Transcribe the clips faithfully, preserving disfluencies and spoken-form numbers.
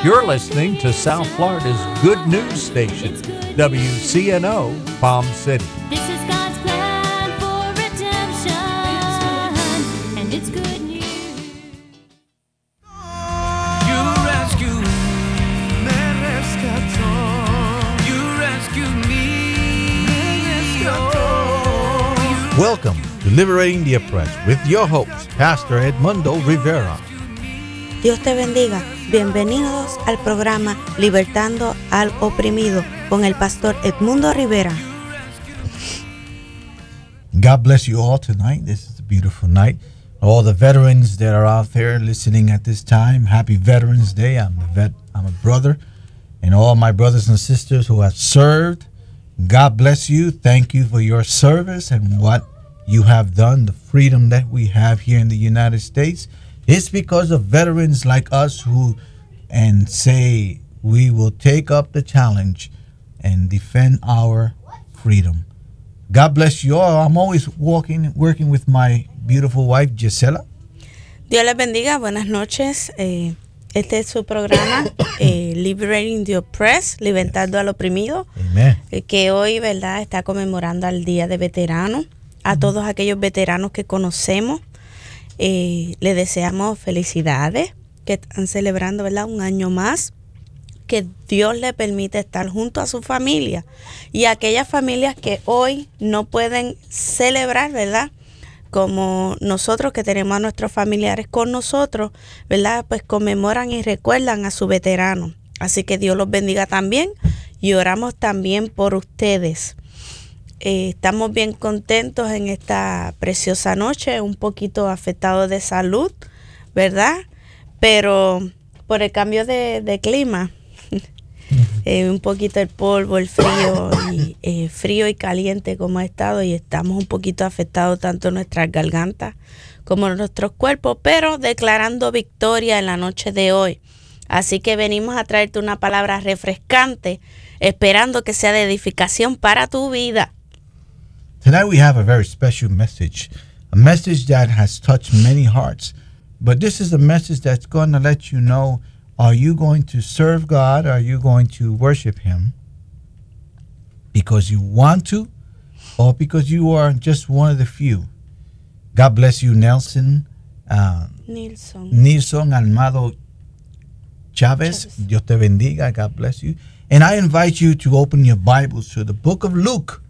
You're listening to South Florida's good news station, W C N O Palm City. This is God's plan for redemption, and it's good news. You rescued me, rescató. You rescued me, rescató. Welcome to Liberating the Oppressed with your host, Pastor Edmundo Rivera. Dios te bendiga. Bienvenidos al programa Libertando al Oprimido con el pastor Edmundo Rivera. God bless you all tonight. This is a beautiful night. All the veterans that are out there listening at this time, happy Veterans Day. I'm a vet. I'm a brother. And all my brothers and sisters who have served, God bless you. Thank you for your service and what you have done, the freedom that we have here in the United States. It's because of veterans like us who and say we will take up the challenge and defend our freedom. God bless you all. I'm always walking, working with my beautiful wife, Gisela. Dios les bendiga. Buenas noches. Eh, este es su programa, eh, Liberating the Oppressed, Libertando al Oprimido. Amen. Eh, que hoy, ¿verdad?, está conmemorando el Día de Veteranos. A todos aquellos veteranos que conocemos, Eh, le deseamos felicidades, que están celebrando, ¿verdad?, un año más, que Dios le permite estar junto a su familia y a aquellas familias que hoy no pueden celebrar, ¿verdad?, como nosotros que tenemos a nuestros familiares con nosotros, ¿verdad?, pues conmemoran y recuerdan a su veterano. Así que Dios los bendiga también y oramos también por ustedes. Eh, estamos bien contentos en esta preciosa noche, un poquito afectados de salud, ¿verdad? Pero por el cambio de, de clima, eh, un poquito el polvo, el frío, y, eh, frío y caliente como ha estado, y estamos un poquito afectados tanto nuestras gargantas como nuestros cuerpos, pero declarando victoria en la noche de hoy. Así que venimos a traerte una palabra refrescante, esperando que sea de edificación para tu vida. Tonight we have a very special message, a message that has touched many hearts. But this is a message that's going to let you know, are you going to serve God? Are you going to worship Him because you want to, or because you are just one of the few? God bless you, Nelson. Uh, Nilson. Nilson Almado Chavez. Chavez. Dios te bendiga. God bless you. And I invite you to open your Bibles to the book of Luke.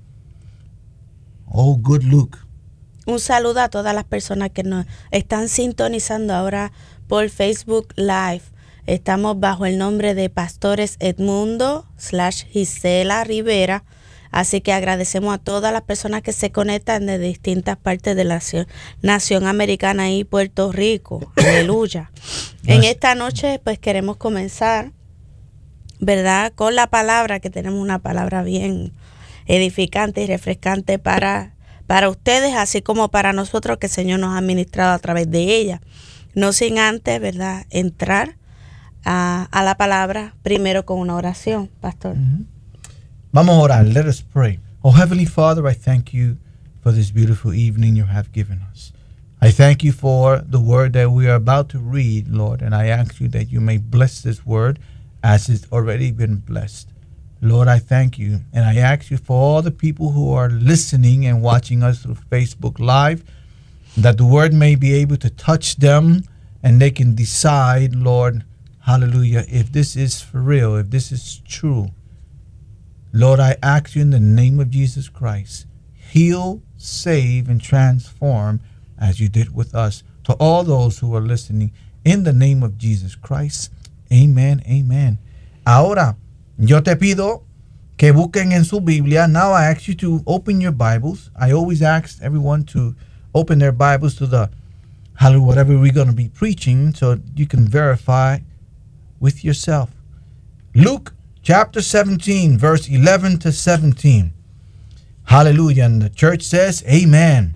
Oh, good Luke. Un saludo a todas las personas que nos están sintonizando ahora por Facebook Live. Estamos bajo el nombre de Pastores Edmundo slash Gisela Rivera. Así que agradecemos a todas las personas que se conectan de distintas partes de la nación, nación americana y Puerto Rico. Aleluya. En esta noche pues queremos comenzar, ¿verdad?, con la palabra, que tenemos una palabra bien edificante y refrescante para, para ustedes, así como para nosotros, que el Señor nos ha ministrado a través de ella. No sin antes, ¿verdad?, entrar a, a la palabra, primero con una oración, pastor. Mm-hmm. Vamos a orar. Let us pray. Oh, Heavenly Father, I thank you for this beautiful evening you have given us. I thank you for the word that we are about to read, Lord, and I ask you that you may bless this word as it's already been blessed. Lord, I thank you, and I ask you for all the people who are listening and watching us through Facebook Live, that the word may be able to touch them, and they can decide, Lord, hallelujah, if this is for real, if this is true. Lord, I ask you in the name of Jesus Christ, heal, save, and transform as you did with us. To all those who are listening, in the name of Jesus Christ, amen, amen. Ahora, yo te pido que busquen en su Biblia. Now I ask you to open your Bibles. I always ask everyone to open their Bibles to the, hallelujah, whatever we're going to be preaching, so you can verify with yourself. Luke chapter seventeen, verse eleven to seventeen. Hallelujah. And the church says, amen.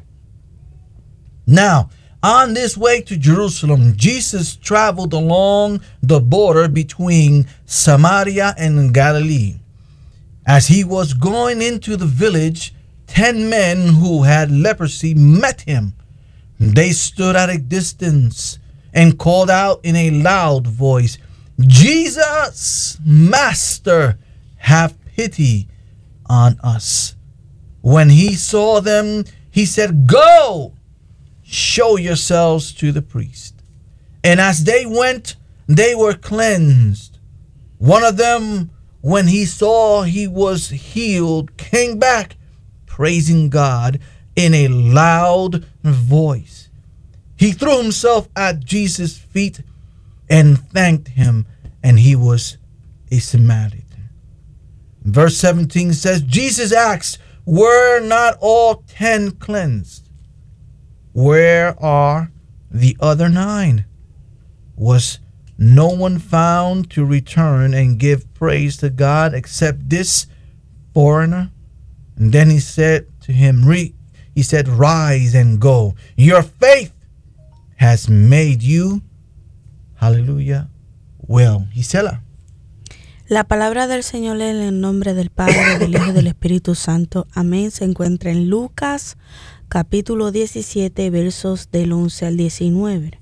Now, on this way to Jerusalem, Jesus traveled along the border between Samaria and Galilee. As he was going into the village, ten men who had leprosy met him. They stood at a distance and called out in a loud voice, Jesus, Master, have pity on us. When he saw them, he said, go, show yourselves to the priest. And as they went, they were cleansed. One of them, when he saw he was healed, came back, praising God in a loud voice. He threw himself at Jesus' feet and thanked him, and he was a Samaritan. Verse seventeen says, Jesus asked, were not all ten cleansed? Where are the other nine? Was no one found to return and give praise to God except this foreigner? And then he said to him, Re- he said, rise and go. Your faith has made you, hallelujah, well. Gisela. La palabra del Señor en el nombre del Padre, del Hijo y del Espíritu Santo. Amén. Se encuentra en Lucas, capítulo diecisiete, versos del once al diecinueve.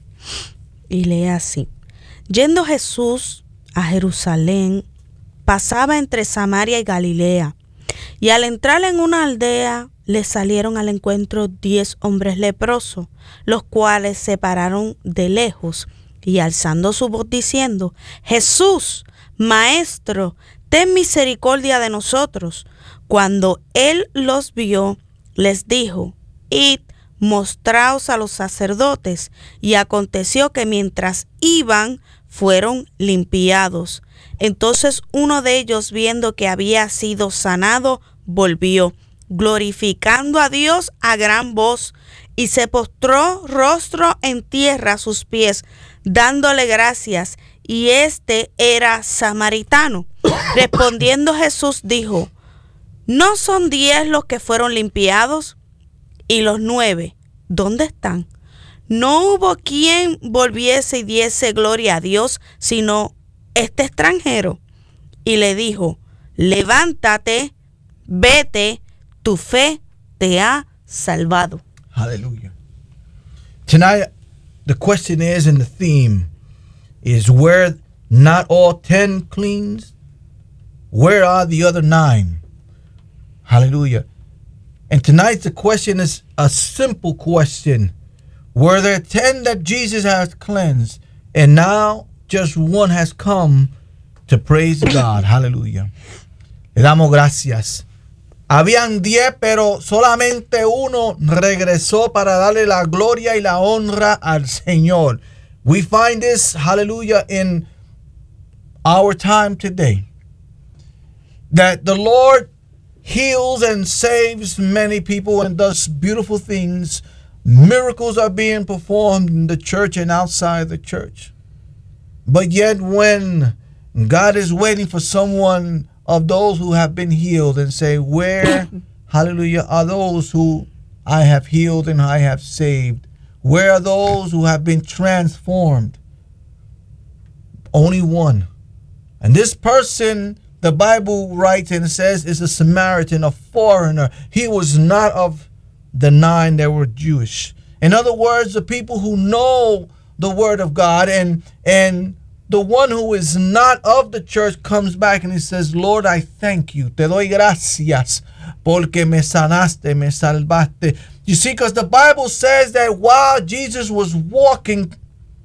Y lee así. Yendo Jesús a Jerusalén, pasaba entre Samaria y Galilea. Y al entrar en una aldea, le salieron al encuentro diez hombres leprosos, los cuales se pararon de lejos y alzando su voz diciendo, Jesús, Maestro, ten misericordia de nosotros. Cuando él los vio, les dijo, id, mostraos a los sacerdotes. Y aconteció que mientras iban, fueron limpiados. Entonces uno de ellos, viendo que había sido sanado, volvió, glorificando a Dios a gran voz, y se postró rostro en tierra a sus pies, dándole gracias. Y este era samaritano. Respondiendo Jesús dijo, ¿no son diez los que fueron limpiados? Y los nueve, ¿dónde están? No hubo quien volviese y diese gloria a Dios, sino este extranjero. Y le dijo, levántate, vete, tu fe te ha salvado. Hallelujah. Tonight, the question is, and the theme is, where not all ten cleansed? Where are the other nine? Hallelujah. And tonight the question is a simple question. Were there ten that Jesus has cleansed, and now just one has come to praise God? Hallelujah. Le damos gracias. Habían diez, pero solamente uno regresó para darle la gloria y la honra al Señor. We find this, hallelujah, in our time today. That the Lord heals and saves many people and does beautiful things. Miracles are being performed in the church and outside the church. But yet when God is waiting for someone of those who have been healed and say, where, hallelujah, are those who I have healed and I have saved? Where are those who have been transformed? Only one. And this person, the Bible writes and says, is a Samaritan, a foreigner. He was not of the nine that were Jewish. In other words, the people who know the word of God, and and the one who is not of the church comes back and he says, Lord, I thank you. Te doy gracias porque me sanaste, me salvaste. You see, because the Bible says that while Jesus was walking,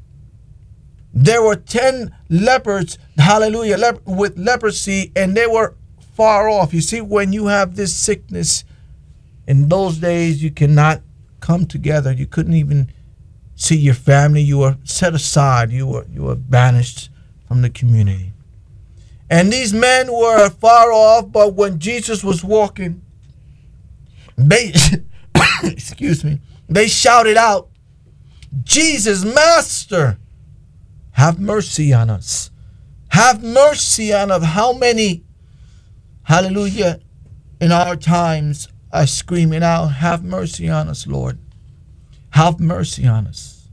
there were ten lepers, hallelujah, lep- with leprosy, and they were far off. You see, when you have this sickness, in those days, you cannot come together. You couldn't even see your family. You were set aside. You were you were banished from the community. And these men were far off, but when Jesus was walking, they, excuse me, they shouted out, Jesus, Master, have mercy on us. Have mercy on us. How many, hallelujah, in our times are screaming out, have mercy on us, Lord. Have mercy on us.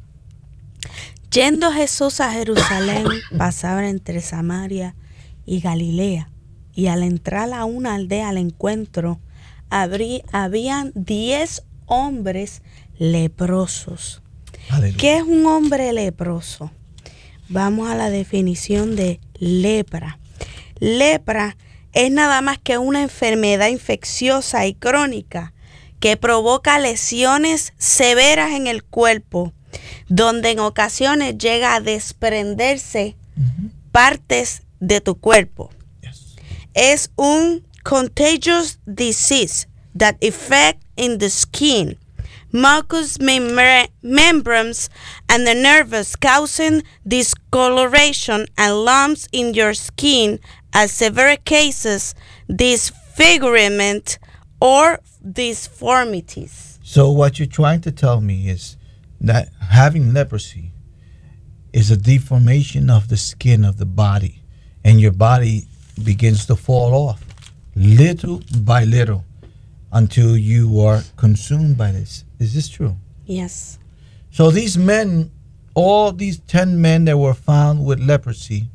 Yendo Jesús a Jerusalén, pasaba entre Samaria y Galilea, y al entrar a una aldea al encuentro, habrí, habían diez hombres leprosos. Hallelujah. ¿Qué es un hombre leproso? vamos a la definición de lepra. Lepra es nada más que una enfermedad infecciosa y crónica que provoca lesiones severas en el cuerpo, donde en ocasiones llega a desprenderse Mhm. partes de tu cuerpo. Yes. Es un contagious disease that affect in the skin, mucous membrane- membranes, and the nerves, causing discoloration and lumps in your skin, as severe cases, disfigurement, or deformities. So what you're trying to tell me is that having leprosy is a deformation of the skin of the body, and your body begins to fall off little by little until you are consumed by this. Is this true? Yes. So these men, all these ten men that were found with leprosy,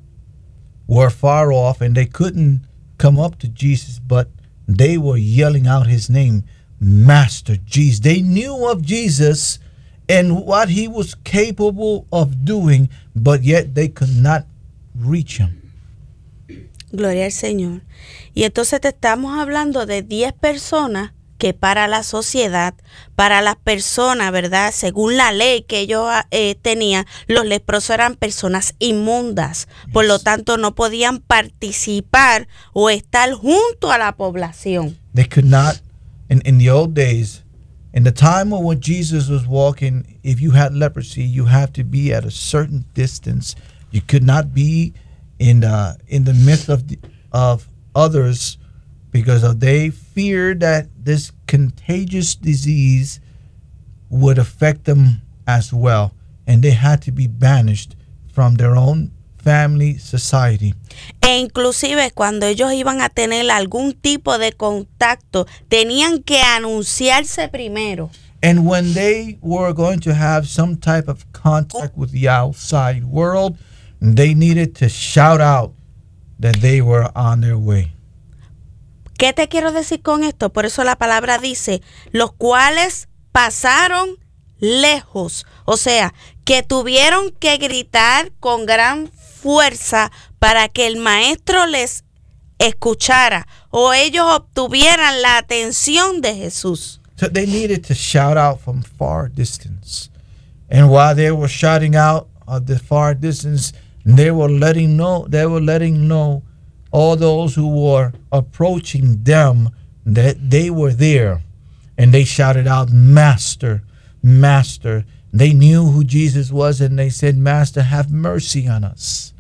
were far off and they couldn't come up to Jesus, but they were yelling out his name, Master Jesus. They knew of Jesus and what he was capable of doing, but yet they could not reach him. Gloria al Señor. Y entonces te estamos hablando de diez personas que para la sociedad, para las personas, ¿verdad? Según la ley que ellos eh, tenían, los leprosos eran personas inmundas. Por lo tanto, no podían participar o estar junto a la población. They could not, in, in the old days, in the time of when Jesus was walking, if you had leprosy, you have to be at a certain distance. You could not be in the in the midst of the, of others, because of they feared that this contagious disease would affect them as well, and they had to be banished from their own family, society. E inclusive cuando ellos iban a tener algún tipo de contacto, tenían que anunciarse primero. And when they were going to have some type of contact with the outside world, they needed to shout out that they were on their way. ¿Qué te quiero decir con esto? Por eso la palabra dice, los cuales pasaron lejos. O sea, que tuvieron que gritar con gran fuerza para que el maestro les escuchara o ellos obtuvieran la atención de Jesús. So they needed to shout out from far distance. And while they were shouting out at the far distance, they were letting know, they were letting know all those who were approaching them that they were there. And they shouted out, Master, Master. They knew who Jesus was and they said, Master, have mercy on us.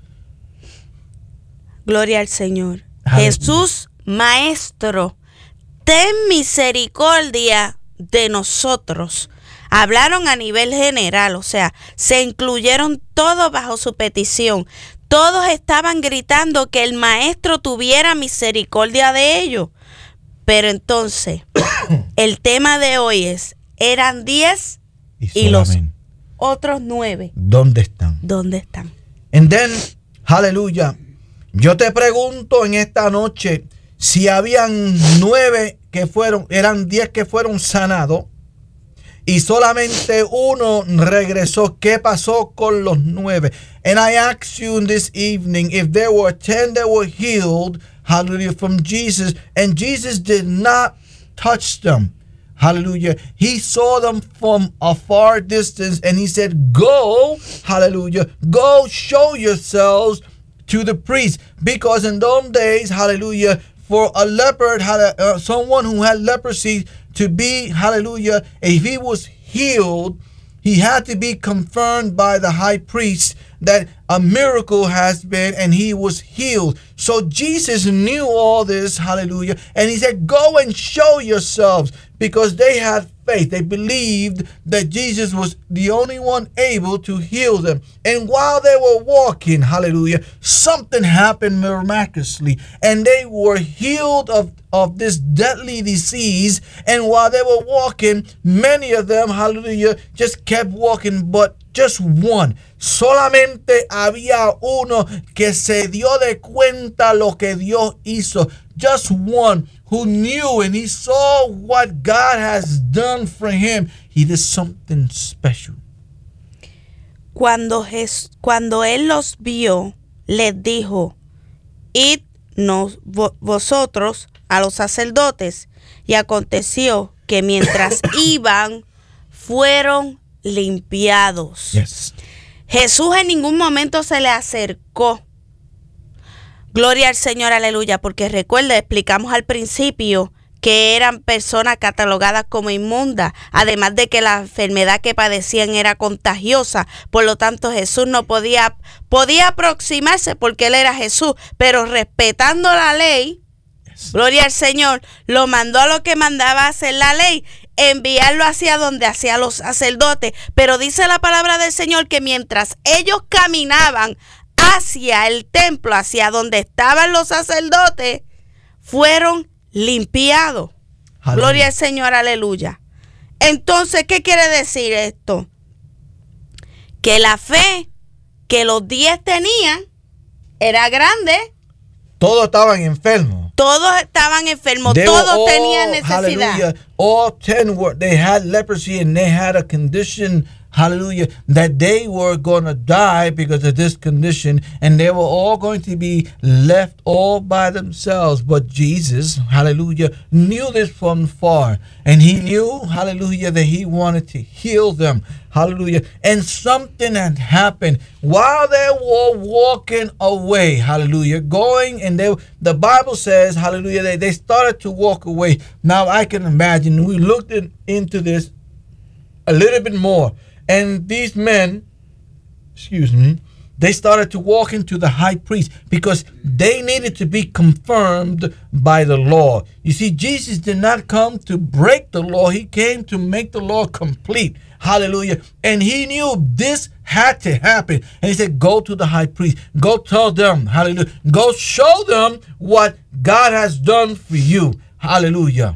Gloria al Señor. Aleluya. Jesús, Maestro, ten misericordia de nosotros. Hablaron a nivel general, o sea, se incluyeron todos bajo su petición. Todos estaban gritando que el maestro tuviera misericordia de ellos. Pero entonces, el tema de hoy es, eran diez y los solamente, otros nueve, ¿dónde están? ¿dónde están? And then, aleluya, yo te pregunto en esta noche si habían nueve que fueron, eran diez que fueron sanados y solamente uno regresó. ¿Qué pasó con los nueve? And I ask you this evening, if there were ten that were healed, hallelujah, from Jesus, and Jesus did not touch them. Hallelujah. He saw them from a far distance and he said, go, hallelujah, go show yourselves to the priest. Because in those days, hallelujah, for a leopard, uh, someone who had leprosy to be, hallelujah, if he was healed, he had to be confirmed by the high priest that a miracle has been and he was healed. So Jesus knew all this, hallelujah, and he said, go and show yourselves, because they had faith. They believed that Jesus was the only one able to heal them. And while they were walking, hallelujah, something happened miraculously, and they were healed of, of this deadly disease. And while they were walking, many of them, hallelujah, just kept walking, but just one. Solamente había uno que se dio de cuenta lo que Dios hizo. Just one who knew and he saw what God has done for him. He did something special. Cuando, Jes- cuando él los vio, les dijo, idnos vo- vosotros a los sacerdotes. Y aconteció que mientras iban, fueron limpiados. Yes. Jesús en ningún momento se le acercó. Gloria al Señor, aleluya, porque recuerda, explicamos al principio que eran personas catalogadas como inmundas, además de que la enfermedad que padecían era contagiosa. Por lo tanto, Jesús no podía, podía aproximarse porque él era Jesús, pero respetando la ley, gloria al Señor, lo mandó a lo que mandaba hacer la ley, enviarlo hacia donde hacía los sacerdotes. Pero dice la palabra del Señor que mientras ellos caminaban hacia el templo, hacia donde estaban los sacerdotes, fueron limpiados. Aleluya. Gloria al Señor, aleluya. Entonces, ¿qué quiere decir esto? Que la fe que los diez tenían era grande. Todos estaban enfermos. Todos estaban enfermos, They were todos all, tenían necesidad. hallelujah, all ten were, they had leprosy and they had a condition, hallelujah, that they were going to die because of this condition, and they were all going to be left all by themselves. But Jesus, hallelujah, knew this from far, and he knew, hallelujah, that he wanted to heal them. Hallelujah. And something had happened while they were walking away. Hallelujah. Going and they, the Bible says, hallelujah, they, they started to walk away. Now I can imagine, we looked in, into this a little bit more. And these men, excuse me, they started to walk into the high priest because they needed to be confirmed by the law. You see, Jesus did not come to break the law. He came to make the law complete. Hallelujah. And he knew this had to happen. And he said, go to the high priest. Go tell them. Hallelujah. Go show them what God has done for you. Hallelujah.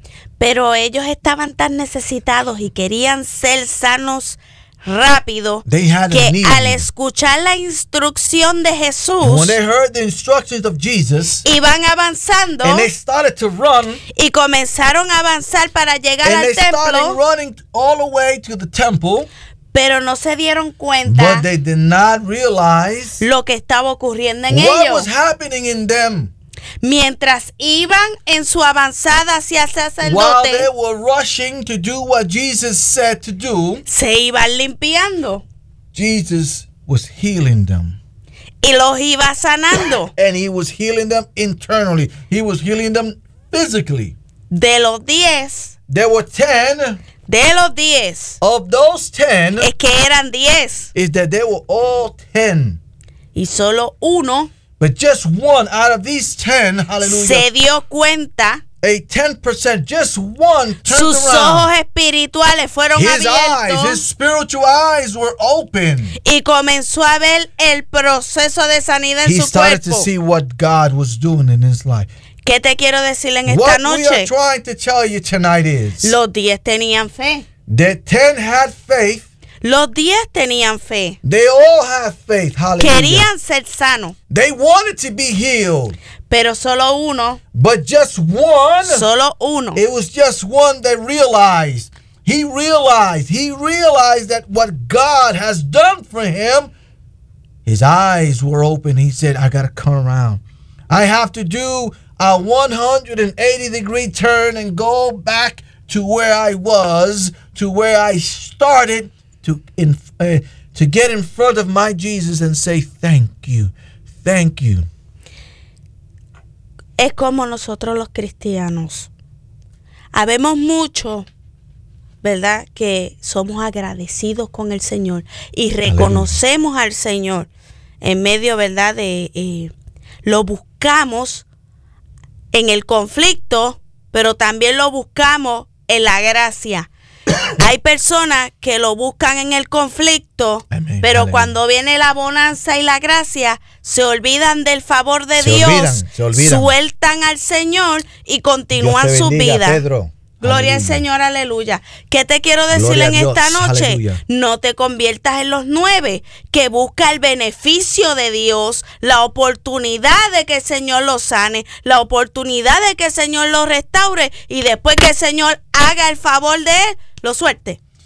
Pero ellos estaban tan necesitados y querían ser sanos rápido They had a que need. al escuchar la instrucción de And Jesús when they heard the instructions of Jesus, iban avanzando and they started to run, y comenzaron a avanzar para llegar and al they started templo, running all the way to the temple, pero no se dieron but cuenta they did not realize lo que estaba ocurriendo en what was ellos. happening in them. Mientras iban en su avanzada hacia el While they sacerdote, were rushing to do what Jesus said to do, se iban limpiando Jesus was healing them. y los iba sanando. And he was healing them internally. He was healing them physically. De los diez, There were ten. de los diez, Of those ten, es que eran diez is that they were all ten. y solo uno But just one out of these ten, hallelujah, se dio cuenta, a ten percent, just one turned sus ojos around. espirituales fueron His eyes, his abiertos spiritual eyes were open. y comenzó a ver el proceso de sanidad en He su started to cuerpo. see what God was doing in his life. ¿Qué te quiero decir en esta What we are noche? trying to tell you tonight is Los diez tenían fe. that ten had faith. Los diez tenían fe. They all have faith. Hallelujah. Querían ser sanos, They wanted to be healed. pero solo uno, But just one, solo uno it was just one that realized. He realized, he realized that what God has done for him, his eyes were open. He said, I got to come around. I have to do a one hundred eighty degree turn and go back to where I was, to where I started, to in, uh, to get in front of my Jesus and say, thank you, thank you. es como nosotros los cristianos. Habemos mucho, ¿verdad? Que somos agradecidos con el Señor y reconocemos al Señor en medio, ¿verdad? De eh, lo buscamos en el conflicto, pero también lo buscamos en la gracia. Hay personas que lo buscan en el conflicto, Amén. pero Aleluya. cuando viene la bonanza y la gracia, se olvidan del favor de Se Dios, olvidan, se olvidan. sueltan al Señor y continúan Dios te su bendiga, vida. Pedro. Gloria al Aleluya. Señor, aleluya. ¿Qué te quiero decir Gloria en a Dios, esta noche? aleluya. No te conviertas en los nueve, que busca el beneficio de Dios, la oportunidad de que el Señor lo sane, la oportunidad de que el Señor lo restaure y después que el Señor haga el favor de él, lo suelte.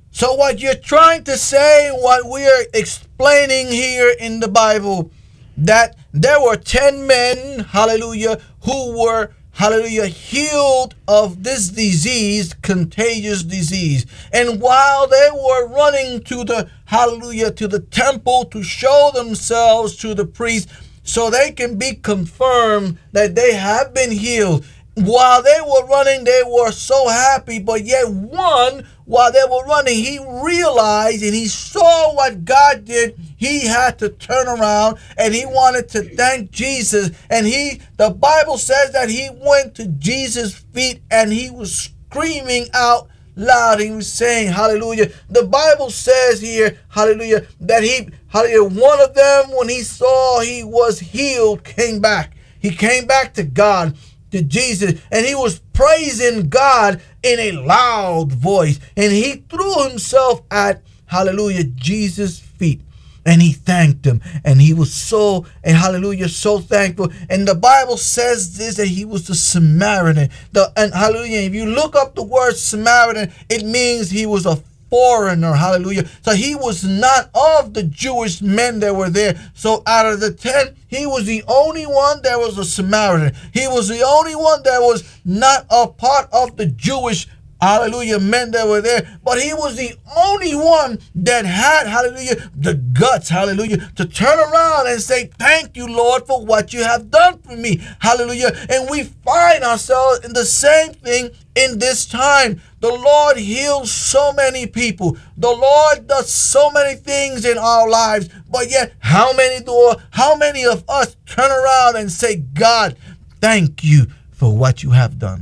So what you're trying to say, what we are explaining here in the Bible, that there were ten men, hallelujah, who were, hallelujah, healed of this disease, contagious disease. And while they were running to the, hallelujah, to the temple to show themselves to the priest so they can be confirmed that they have been healed, while they were running, they were so happy, but yet one, while they were running, he realized and he saw what God did. He had to turn around and he wanted to thank Jesus. And he, the Bible says that he went to Jesus' feet and he was screaming out loud. He was saying, hallelujah. The Bible says here, hallelujah, that he, hallelujah, one of them, when he saw he was healed, came back. He came back to God, to Jesus, and he was praising God in a loud voice, and he threw himself at, hallelujah, Jesus' feet, and he thanked him, and he was so, and hallelujah, so thankful. And the Bible says this, that he was the Samaritan. The, and hallelujah, if you look up the word Samaritan, it means he was a foreigner, hallelujah. So he was not of the Jewish men that were there. So out of the ten, he was the only one that was a Samaritan. He was the only one that was not a part of the Jewish, hallelujah, men that were there. But he was the only one that had, hallelujah, the guts, hallelujah, to turn around and say, thank you, Lord, for what you have done for me, hallelujah. And we find ourselves in the same thing in this time. The Lord heals so many people. The Lord does so many things in our lives. But yet, how many do, how many of us turn around and say, God, thank you for what you have done?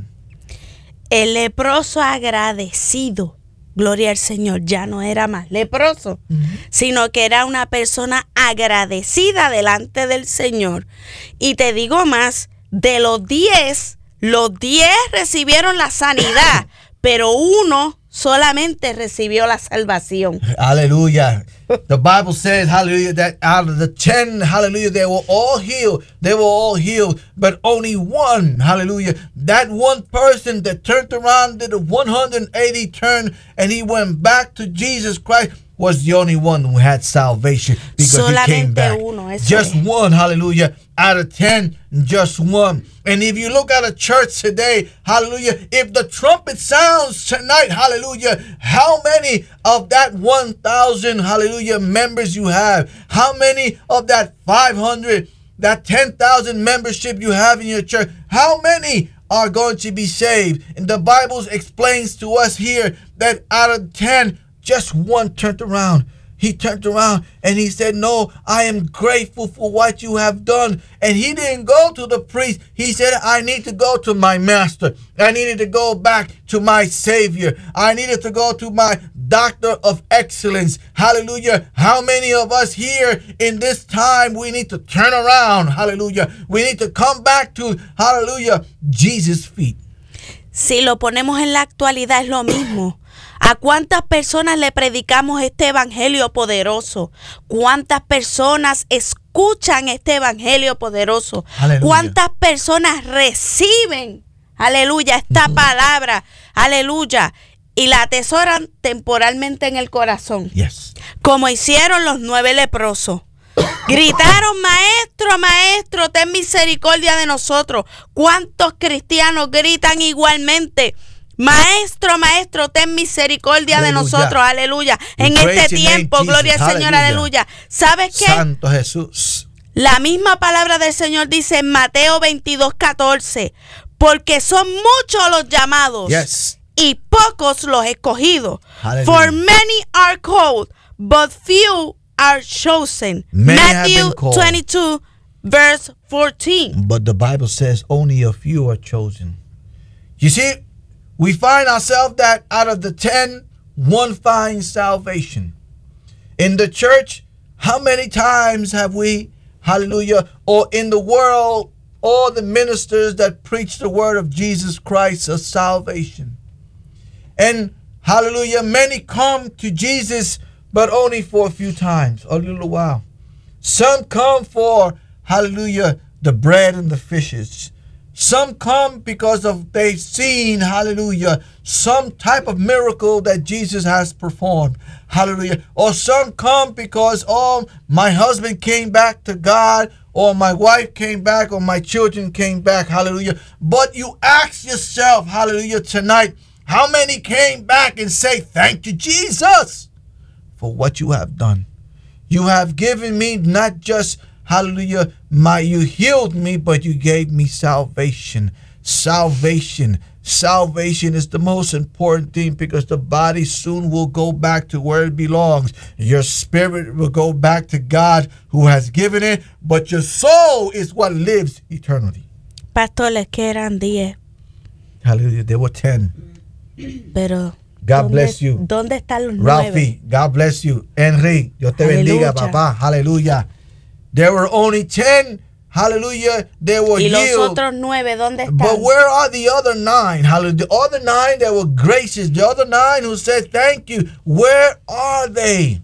El leproso agradecido, gloria al Señor, ya no era más leproso, uh-huh. sino que era una persona agradecida delante del Señor. Y te digo más, de los diez, los diez recibieron la sanidad, pero uno solamente recibió la salvación. Hallelujah. The Bible says, hallelujah, that out of the ten, hallelujah, they were all healed. They were all healed, but only one, hallelujah, that one person that turned around, did a one hundred eighty turn, and he went back to Jesus Christ, was the only one who had salvation, because Solamente he came back. Uno, just es. one, hallelujah, out of ten, just one. And if you look at a church today, hallelujah, if the trumpet sounds tonight, hallelujah, how many of that one thousand, hallelujah, members you have? How many of that five hundred, that ten thousand membership you have in your church? How many are going to be saved? And the Bible explains to us here that out of ten, just one turned around. He turned around and he said, no, I am grateful for what you have done. And he didn't go to the priest. He said, I need to go to my master. I needed to go back to my Savior. I needed to go to my doctor of excellence. Hallelujah. How many of us here in this time, we need to turn around? Hallelujah. We need to come back to, hallelujah, Jesus' feet. Si lo ponemos en la actualidad es lo mismo. ¿A cuántas personas le predicamos este evangelio poderoso? ¿Cuántas personas escuchan este evangelio poderoso? Aleluya. ¿Cuántas personas reciben, aleluya, esta uh-huh. palabra, aleluya, y la atesoran temporalmente en el corazón? Yes. Como hicieron los nueve leprosos. Gritaron, maestro, maestro, ten misericordia de nosotros. ¿Cuántos cristianos gritan igualmente? Maestro, maestro, ten misericordia aleluya. de nosotros, aleluya. En este tiempo, gloria al Señor, aleluya. ¿Sabes qué? Santo Jesús. La misma palabra del Señor dice en Mateo veintidós, catorce, porque son muchos los llamados yes. y pocos los escogidos. Hallelujah. For many are called, but few are chosen. Many Matthew twenty-two, verse fourteen. But the Bible says only a few are chosen. You see, we find ourselves that out of the ten, one finds salvation. In the church, how many times have we, hallelujah, or in the world, all the ministers that preach the word of Jesus Christ of salvation? And hallelujah, many come to Jesus, but only for a few times, a little while. Some come for, hallelujah, the bread and the fishes. Some come because of they've seen, hallelujah, some type of miracle that Jesus has performed. Hallelujah. Or some come because, oh, my husband came back to God, or my wife came back, or my children came back. Hallelujah. But you ask yourself, hallelujah, tonight, how many came back and say, thank you, Jesus, for what you have done. You have given me not just, hallelujah, my you healed me, but you gave me salvation. Salvation. Salvation is the most important thing, because the body soon will go back to where it belongs. Your spirit will go back to God who has given it, but your soul is what lives eternally. Pastor, les que eran diez, Hallelujah. There were ten. pero God ¿dónde- bless you. ¿Dónde están los nueve? Ralphie, God bless you. Henry, Dios te bendiga, Aleluya. papá. Hallelujah. There were only ten. Hallelujah. They were Y los healed. otros nueve, ¿dónde están? But where are the other nine? Hallelujah. The other nine that were gracious, the other nine who said thank you, where are they?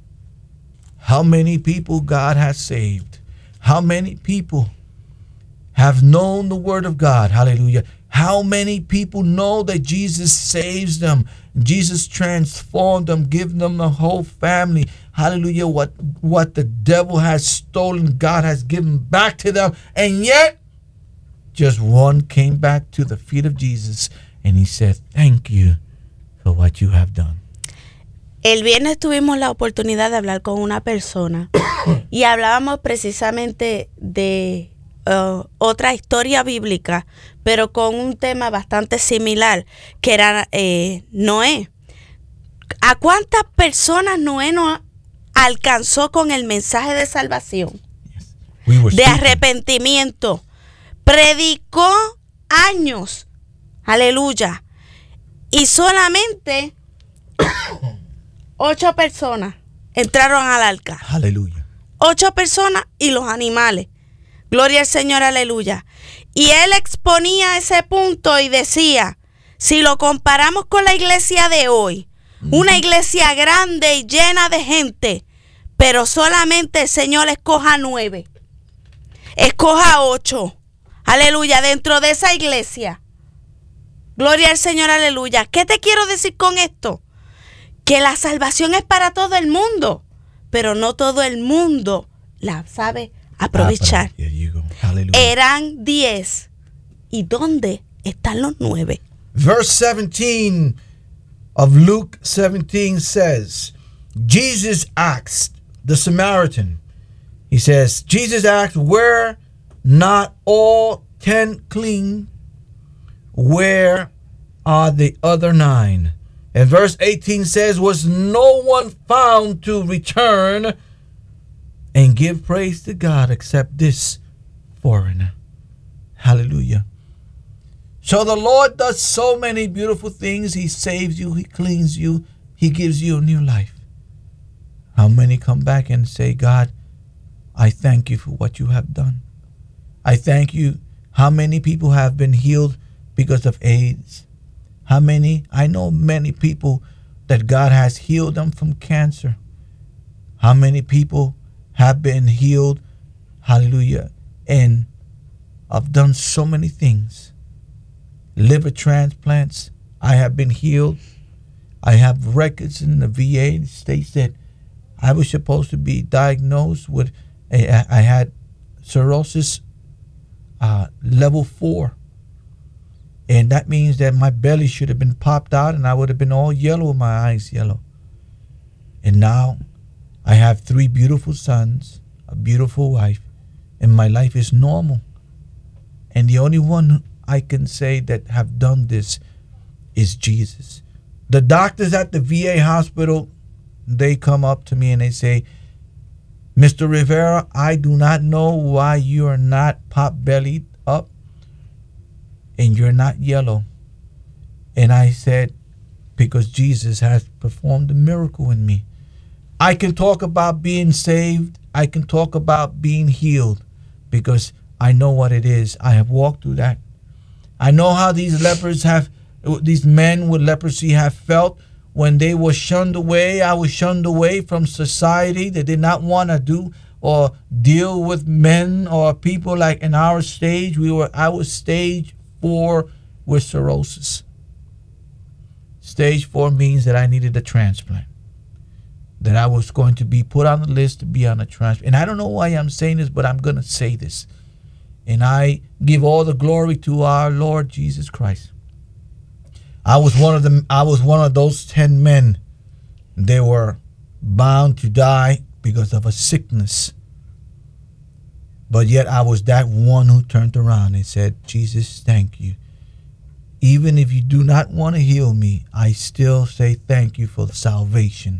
How many people God has saved? How many people have known the word of God? Hallelujah. How many people know that Jesus saves them? Jesus transformed them, give them the whole family. Hallelujah. What, what the devil has stolen, God has given back to them. And yet, just one came back to the feet of Jesus and he said, thank you for what you have done. El viernes tuvimos la oportunidad de hablar con una persona y hablábamos precisamente de uh, otra historia bíblica, pero con un tema bastante similar, que era eh, Noé. ¿A cuántas personas Noé no alcanzó con el mensaje de salvación, We were de speaking. arrepentimiento? Predicó años, aleluya, y solamente ocho personas entraron al arca. Hallelujah. Ocho personas y los animales. Gloria al Señor, aleluya. Y él exponía ese punto y decía, si lo comparamos con la iglesia de hoy, una iglesia grande y llena de gente, pero solamente el Señor escoja nueve, escoja ocho, aleluya, dentro de esa iglesia. Gloria al Señor, aleluya. ¿Qué te quiero decir con esto? Que la salvación es para todo el mundo, pero no todo el mundo la sabe aprovechar. There you go. Hallelujah. Eran diez. ¿Y dónde están los nueve? Verse seventeen of Luke seventeen says, Jesus asked the Samaritan, he says, Jesus asked, were not all ten clean? Where are the other nine? And verse eighteen says, was no one found to return and give praise to God except this foreigner? Hallelujah. So the Lord does so many beautiful things. He saves you. He cleans you. He gives you a new life. How many come back and say, God, I thank you for what you have done. I thank you. How many people have been healed because of AIDS? How many? I know many people that God has healed them from cancer. How many people have been healed? Hallelujah. And I've done so many things. Liver transplants. I have been healed. I have records in the V A that states that I was supposed to be diagnosed with, a, I had cirrhosis uh, level four. And that means that my belly should have been popped out and I would have been all yellow, my eyes yellow. And now I have three beautiful sons, a beautiful wife, and my life is normal. And the only one I can say that have done this is Jesus. The doctors at the V A hospital, they come up to me and they say, Mister Rivera, I do not know why you are not pot-bellied up and you're not yellow. And I said, because Jesus has performed a miracle in me. I can talk about being saved. I can talk about being healed because I know what it is. I have walked through that. I know how these lepers have, these men with leprosy have felt when they were shunned away. I was shunned away from society. They did not want to do or deal with men or people like in our stage. We were I was stage four with cirrhosis. Stage four means that I needed a transplant. That I was going to be put on the list to be on a transplant. And I don't know why I'm saying this, but I'm going to say this. And I give all the glory to our Lord Jesus Christ. I was one of them. I was one of those ten men. They were bound to die because of a sickness. But yet I was that one who turned around and said, Jesus, thank you. Even if you do not want to heal me, I still say thank you for the salvation.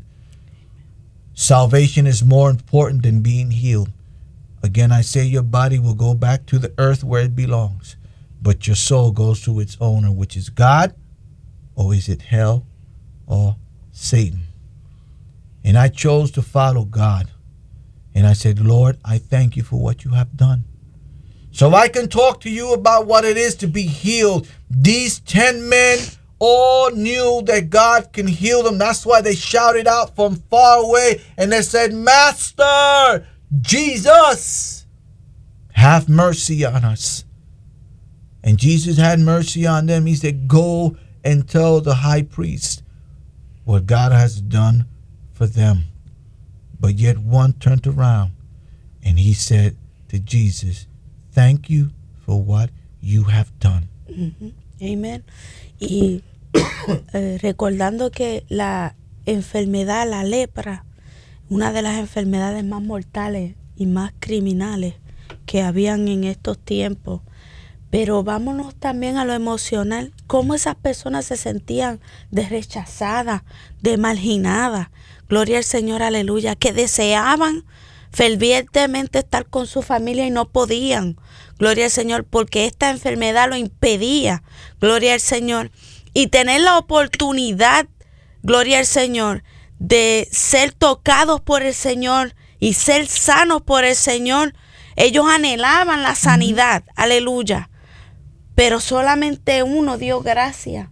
Salvation is more important than being healed. Again, I say your body will go back to the earth where it belongs, but your soul goes to its owner, which is God, or is it hell or Satan? And I chose to follow God. And I said, Lord, I thank you for what you have done. So I can talk to you about what it is to be healed. These ten men all knew that God can heal them. That's why they shouted out from far away and they said, Master, Jesus, have mercy on us. And Jesus had mercy on them. He said, go and tell the high priest what God has done for them. But yet one turned around and he said to Jesus, thank you for what you have done. Mm-hmm. Amen. Y eh, recordando que la enfermedad, la lepra, una de las enfermedades más mortales y más criminales que habían en estos tiempos. Pero vámonos también a lo emocional, cómo esas personas se sentían de rechazadas, de marginadas. Gloria al Señor, aleluya, que deseaban fervientemente estar con su familia y no podían. Gloria al Señor, porque esta enfermedad lo impedía. Gloria al Señor. Y tener la oportunidad, gloria al Señor, de ser tocados por el Señor y ser sanos por el Señor. Ellos anhelaban la sanidad, mm-hmm. Aleluya. Pero solamente uno dio gracia.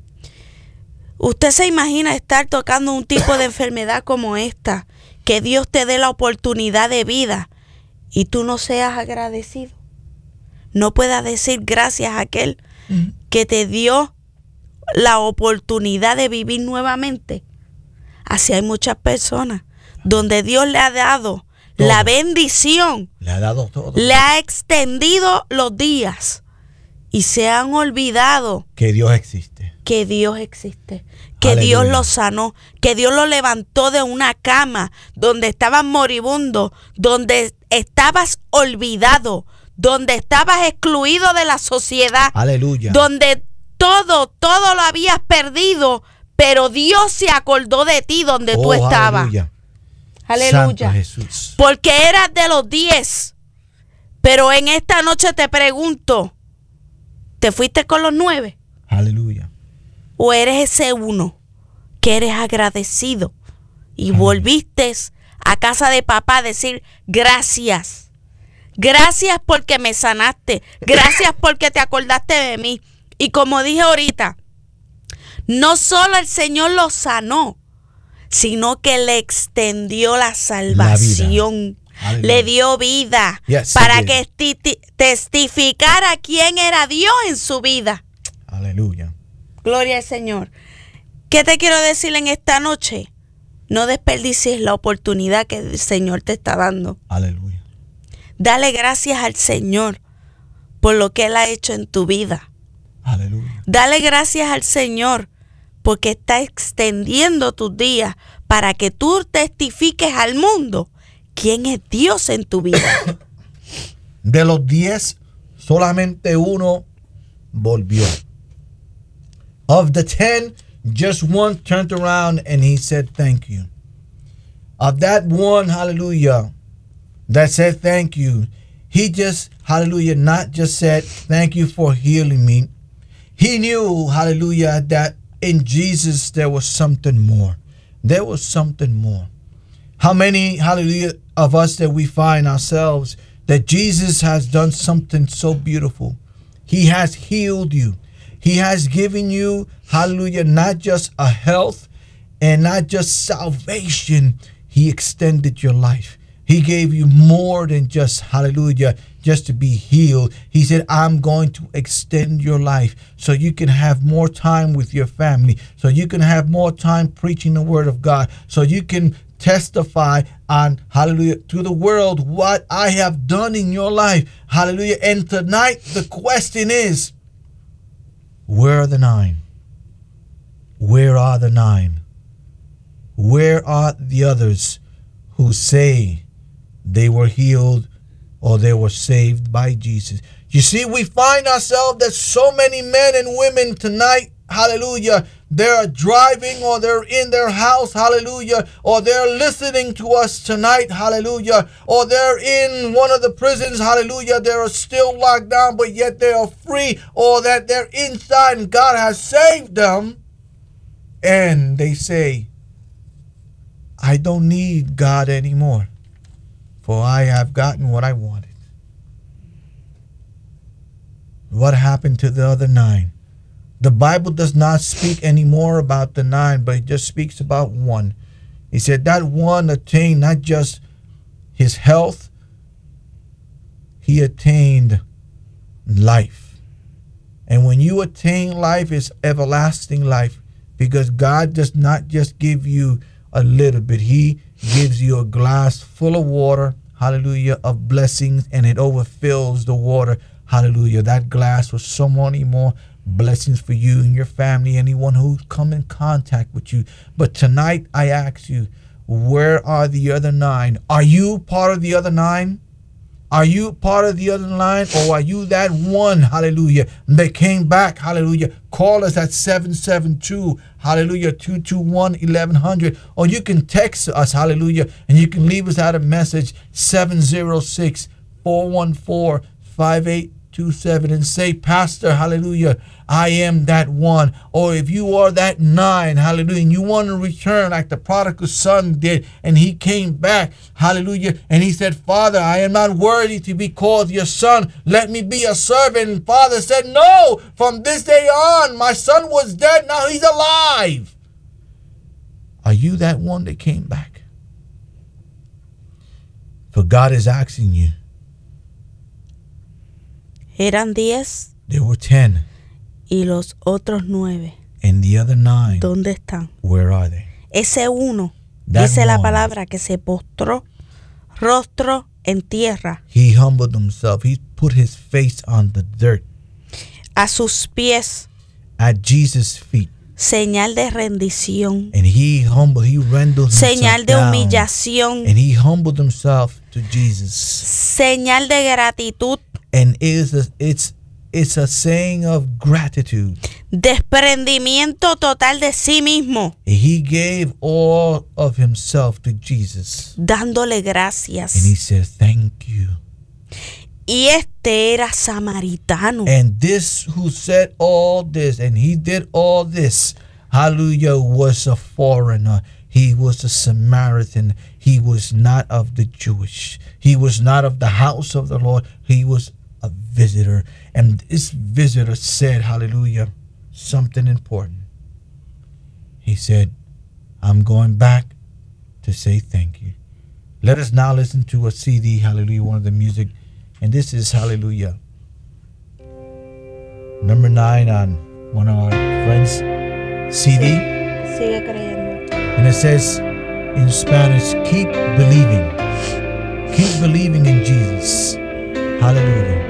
Usted se imagina estar tocando un tipo de enfermedad como esta, que Dios te dé la oportunidad de vida y tú no seas agradecido. No puedas decir gracias a aquel mm. que te dio la oportunidad de vivir nuevamente. Así hay muchas personas donde Dios le ha dado todo. La bendición, le ha dado todo, le ha extendido los días y se han olvidado que Dios existe. Que Dios existe, que Aleluya. Dios lo sanó, que Dios lo levantó de una cama donde estabas moribundo, donde estabas olvidado, donde estabas excluido de la sociedad, Aleluya. Donde todo, todo lo habías perdido, pero Dios se acordó de ti donde oh, tú estabas. Aleluya. Aleluya. Santo Jesús. Porque eras de los diez, pero en esta noche te pregunto, ¿te fuiste con los nueve? Aleluya. ¿O eres ese uno que eres agradecido y Aleluya. Volviste a casa de papá a decir gracias? Gracias porque me sanaste. Gracias porque te acordaste de mí. Y como dije ahorita, no solo el Señor lo sanó, sino que le extendió la salvación. La le dio vida yes, para que esti- testificara quién era Dios en su vida. Aleluya. Gloria al Señor. ¿Qué te quiero decir en esta noche? No desperdicies la oportunidad que el Señor te está dando. Aleluya. Dale gracias al Señor por lo que Él ha hecho en tu vida. Aleluya. Dale gracias al Señor porque está extendiendo tus días para que tú testifiques al mundo quién es Dios en tu vida. De los diez, solamente uno volvió. Of the ten, just one turned around and he said, thank you. Of that one, hallelujah, that said thank you, he just, hallelujah, not just said, thank you for healing me. He knew, hallelujah, that in Jesus there was something more. There was something more. How many, hallelujah, of us that we find ourselves that Jesus has done something so beautiful. He has healed you. He has given you, hallelujah, not just a health and not just salvation. He extended your life. He gave you more than just, hallelujah, just to be healed. He said, I'm going to extend your life so you can have more time with your family, so you can have more time preaching the word of God, so you can testify on, hallelujah, to the world what I have done in your life. Hallelujah. And tonight the question is, where are the nine? Where are the nine? Where are the others who say they were healed or they were saved by Jesus? You see, we find ourselves that so many men and women tonight, hallelujah, they're driving or they're in their house, hallelujah, or they're listening to us tonight, hallelujah, or they're in one of the prisons, hallelujah, they're still locked down, but yet they are free, or that they're inside and God has saved them, and they say, I don't need God anymore, for I have gotten what I wanted. What happened to the other nine? The Bible does not speak anymore about the nine, but it just speaks about one. He said that one attained not just his health, he attained life. And when you attain life, it's everlasting life, because God does not just give you a little bit. He gives you a glass full of water, hallelujah, of blessings, and it overfills the water, hallelujah. That glass was so many more blessings for you and your family, anyone who's come in contact with you. But tonight I ask you, where are the other nine? Are you part of the other nine? Are you part of the other nine, or are you that one, hallelujah, that came back, hallelujah? Call us at seven seven two, hallelujah, two two one, eleven hundred, or you can text us, hallelujah, and you can leave us out a message, seven zero six, four one four, five eight two seven, and say, Pastor, hallelujah, I am that one. Or if you are that nine, hallelujah, and you want to return like the prodigal son did, and he came back, hallelujah, and he said, Father, I am not worthy to be called your son. Let me be a servant. And Father said, no, from this day on, my son was dead, now he's alive. Are you that one that came back? For God is asking you. Eran diez There were ten. y los otros nueve, And the other nine, ¿dónde están? where are they? Ese uno, That dice la one. palabra, que se postró rostro en tierra He humbled himself. He put his face on the dirt a sus pies, at Jesus' feet. señal de rendición, And he humbled, he rendered himself señal de down. humillación, And he humbled himself to Jesus. señal de gratitud, And it's a, it's, it's a saying of gratitude. desprendimiento total de sí mismo, He gave all of himself to Jesus. dándole And he gracias. said, thank you. Y este era samaritano. And this who said all this, and he did all this, hallelujah, was a foreigner. He was a Samaritan. He was not of the Jewish. He was not of the house of the Lord. He was a visitor. And this visitor said, hallelujah, something important. He said, I'm going back to say thank you. Let us now listen to a C D, hallelujah, one of the music. And this is, hallelujah, number nine on one of our friends' C D. Sigue creyendo. And it says in Spanish, keep believing. Keep believing in Jesus. Hallelujah.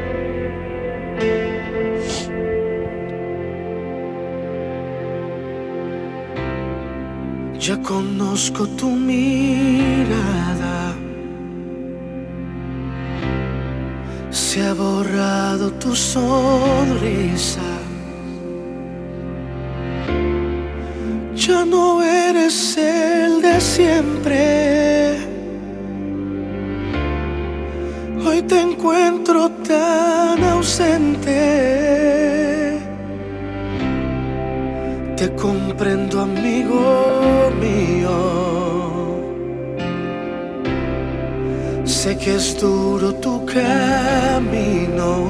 Ya conozco tu mirada, se ha borrado tu sonrisa. Ya no eres el de siempre. Hoy te encuentro tan ausente. Te comprendo, amigo mío. Sé que es duro tu camino.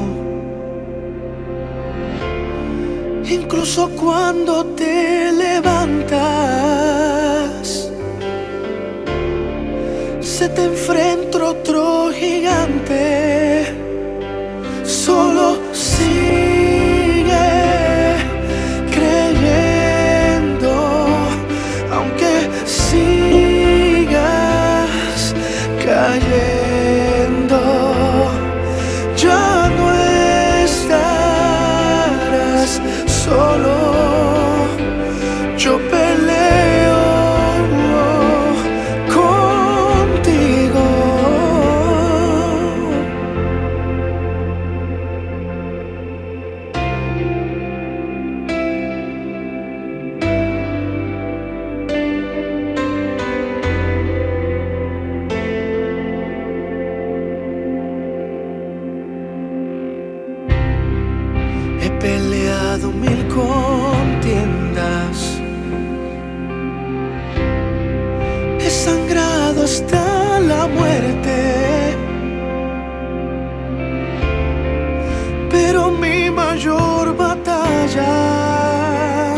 Incluso cuando te levantas, se te enfrenta otro gigante. Solo sigue creyendo, aunque sigas cayendo. Ya no estarás solo. Yo peleo contigo. He peleado mil contiendas, he sangrado hasta la muerte, pero mi mayor batalla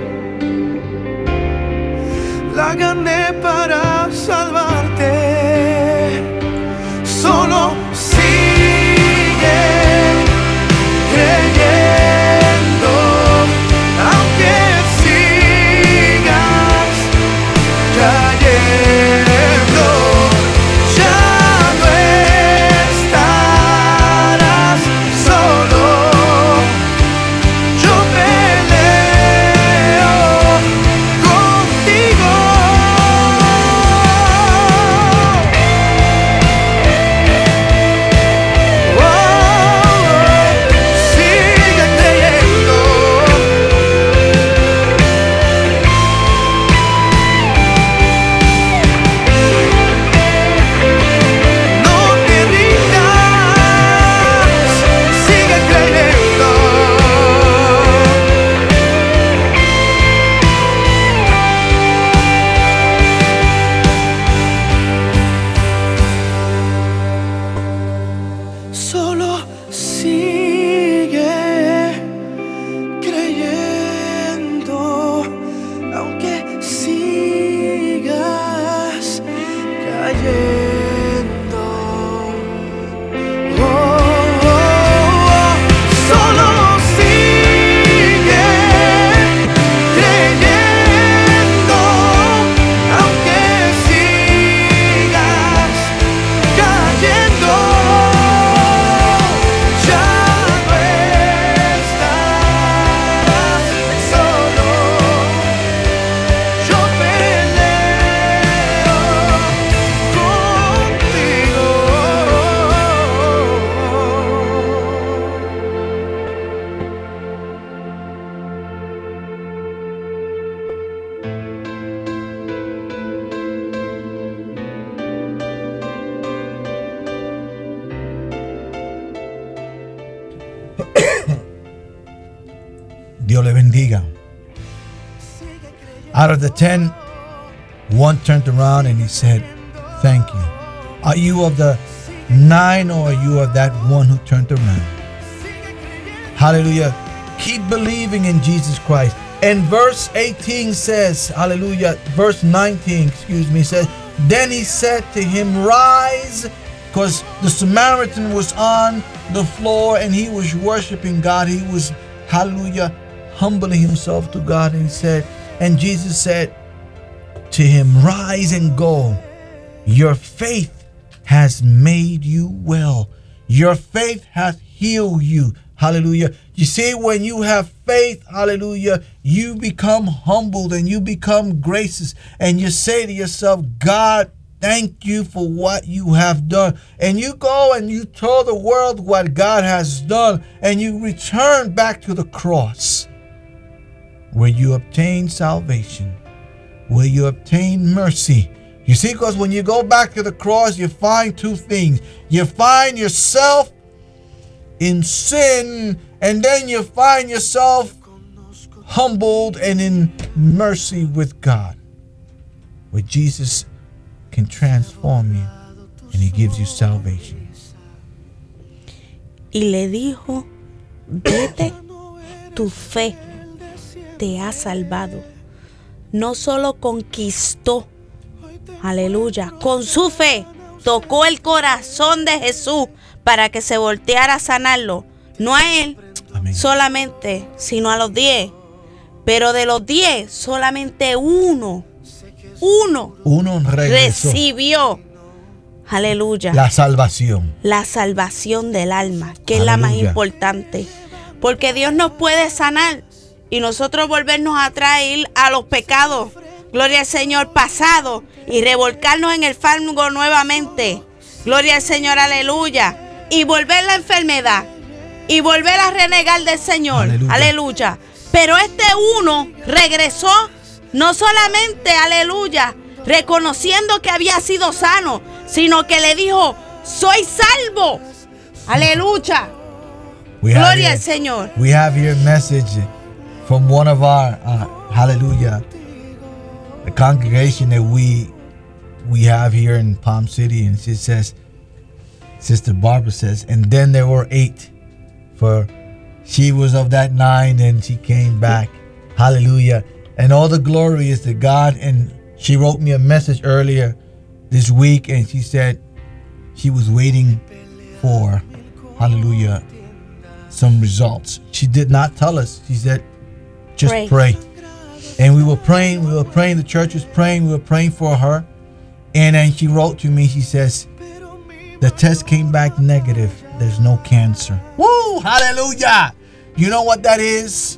la gané para salvarte. Solo sigue creyendo, aunque sigas cayendo. Ya no estarás solo. Yo peleo contigo. Oh, sigue creyendo. No te rindas, sigue creyendo. Solo sigue creyendo, aunque sigas cayendo. Oh, oh, oh. Solo sigue creyendo, aunque sigas cayendo. Ya no estarás solo. Yo peleo contigo. Dios le bendiga. Out of the ten, one turned around and he said, thank you. Are you of the nine or are you of that one who turned around? Hallelujah. Keep believing in Jesus Christ. And verse eighteen says, hallelujah, verse nineteen, excuse me, says, then he said to him, rise, because the Samaritan was on the floor and he was worshiping God. He was, hallelujah, humbling himself to God. And he said, and Jesus said to him, rise and go. Your faith has made you well. Your faith has healed you. Hallelujah. You see, when you have faith, hallelujah, you become humbled and you become gracious. And you say to yourself, God, thank you for what you have done. And you go and you tell the world what God has done. And you return back to the cross where you obtain salvation, where you obtain mercy. You see, because when you go back to the cross, you find two things. You find yourself in sin, and then you find yourself humbled and in mercy with God, where Jesus can transform you and he gives you salvation. Y le dijo, vete, tu fe te ha salvado. No solo conquistó, aleluya, con su fe tocó el corazón de Jesús para que se volteara a sanarlo. No a él Amén. solamente, sino a los diez. Pero de los diez, solamente uno, uno Uno regresó. recibió, aleluya, La salvación. la salvación del alma, que es la más Aleluya. importante. Porque Dios nos puede sanar y nosotros volvernos a traer a los pecados, gloria al Señor, pasado, y revolcarnos en el fango nuevamente. Gloria al Señor, aleluya. Y volver la enfermedad y volver a renegar del Señor, Aleluya. aleluya. Pero este uno regresó, no solamente, aleluya, reconociendo que había sido sano, sino que le dijo, soy salvo, aleluya. We have Gloria here- al Señor. We have here a message from one of our, uh, hallelujah, the congregation that we we have here in Palm City. And she says, Sister Barbara says, and then there were eight. For she was of that nine and she came back. Hallelujah. And all the glory is to God. And she wrote me a message earlier this week and she said she was waiting for, hallelujah, some results. She did not tell us. She said, just Pray. pray. And we were praying, we were praying, the church was praying, we were praying for her. And then she wrote to me, she says, the test came back negative. There's no cancer. Woo! Hallelujah! You know what that is?